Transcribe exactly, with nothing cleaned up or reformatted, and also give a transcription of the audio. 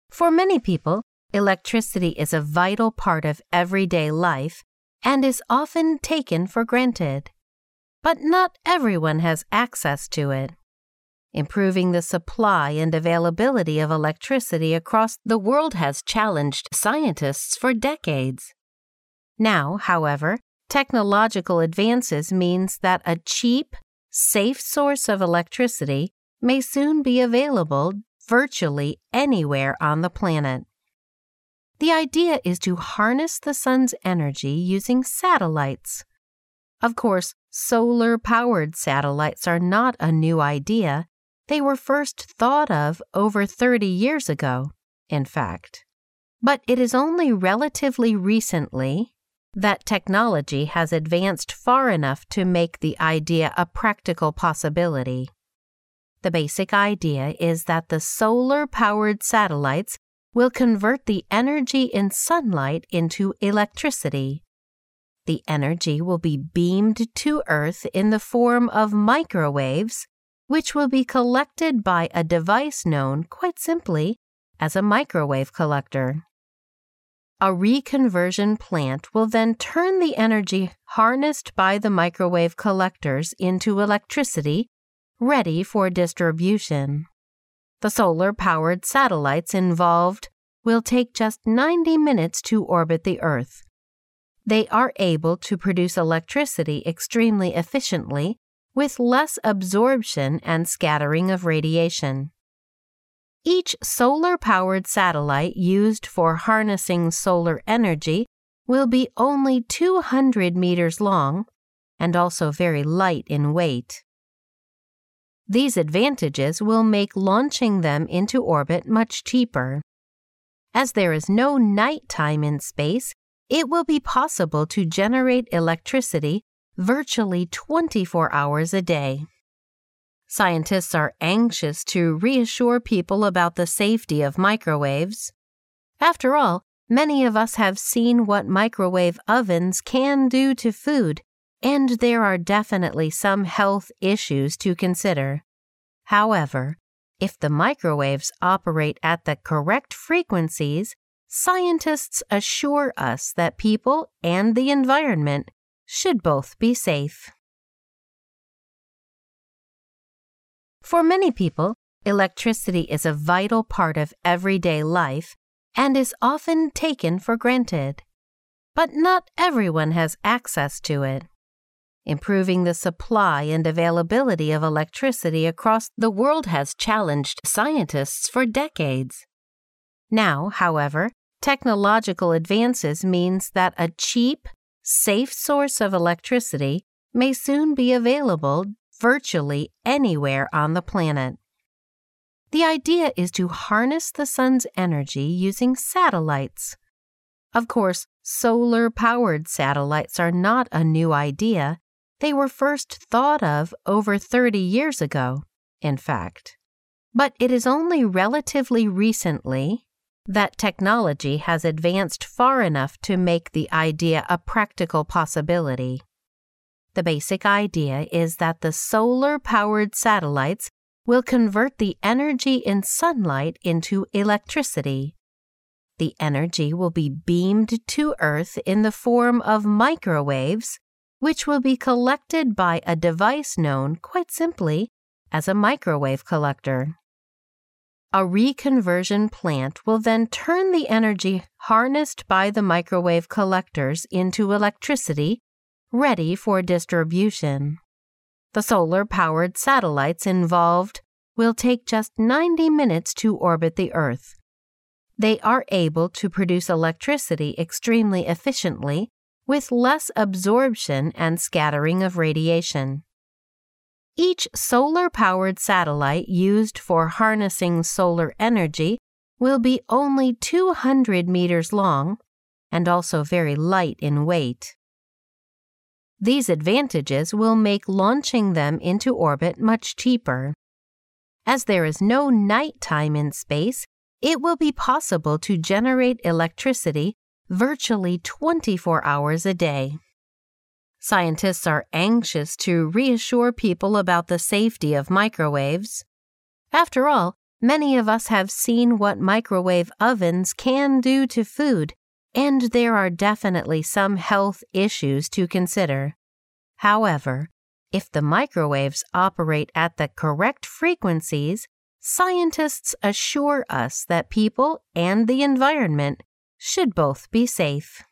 For many people, electricity is a vital part of everyday life and is often taken for granted. But not everyone has access to it. Improving the supply and availability of electricity across the world has challenged scientists for decades. Now, however, technological advances means that a cheap, safe source of electricity may soon be available virtually anywhere on the planet. The idea is to harness the sun's energy using satellites. Of course, solar-powered satellites are not a new idea. They were first thought of over thirty years ago, in fact. But it is only relatively recently that technology has advanced far enough to make the idea a practical possibility. The basic idea is that the solar-powered satellites will convert the energy in sunlight into electricity. The energy will be beamed to Earth in the form of microwaves, which will be collected by a device known, quite simply, as a microwave collector. A reconversion plant will then turn the energy harnessed by the microwave collectors into electricity, ready for distribution. The solar-powered satellites involved will take just ninety minutes to orbit the Earth. They are able to produce electricity extremely efficiently, with less absorption and scattering of radiation. Each solar-powered satellite used for harnessing solar energy will be only two hundred meters long and also very light in weight. These advantages will make launching them into orbit much cheaper. As there is no nighttime in space, it will be possible to generate electricity virtually twenty-four hours a day. Scientists are anxious to reassure people about the safety of microwaves. After all, many of us have seen what microwave ovens can do to food, and there are definitely some health issues to consider. However, if the microwaves operate at the correct frequencies, scientists assure us that people and the environment should both be safe. For many people, electricity is a vital part of everyday life and is often taken for granted. But not everyone has access to it. Improving the supply and availability of electricity across the world has challenged scientists for decades. Now, however, technological advances means that a cheap, safe source of electricity may soon be available virtually anywhere on the planet. The idea is to harness the sun's energy using satellites. Of course, solar-powered satellites are not a new idea. They were first thought of over thirty years ago, in fact. But it is only relatively recently that technology has advanced far enough to make the idea a practical possibility. The basic idea is that the solar-powered satellites will convert the energy in sunlight into electricity. The energy will be beamed to Earth in the form of microwaves, which will be collected by a device known, quite simply, as a microwave collector. A reconversion plant will then turn the energy harnessed by the microwave collectors into electricity, ready for distribution. The solar-powered satellites involved will take just ninety minutes to orbit the Earth. They are able to produce electricity extremely efficiently, with less absorption and scattering of radiation. Each solar-powered satellite used for harnessing solar energy will be only two hundred meters long and also very light in weight. These advantages will make launching them into orbit much cheaper. As there is no nighttime in space, it will be possible to generate electricity virtually twenty-four hours a day. Scientists are anxious to reassure people about the safety of microwaves. After all, Many of us have seen what microwave ovens can do to food, and there are definitely some health issues to consider. However, if the microwaves operate at the correct frequencies, scientists assure us that people and the environment should both be safe.